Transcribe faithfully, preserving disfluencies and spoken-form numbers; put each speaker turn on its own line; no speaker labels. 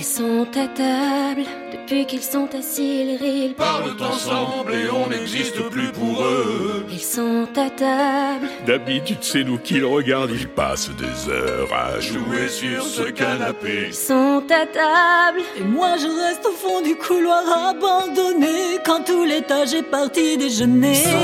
sont à table, depuis qu'ils sont assis, ils rient, ils
parlent ensemble et on n'existe plus pour eux.
Ils sont à table.
D'habitude c'est nous qui le regardent, ils passent des heures à
jouer sur ce canapé.
Ils sont à table.
Et moi je reste au fond du couloir abandonné quand tout l'étage est parti déjeuner.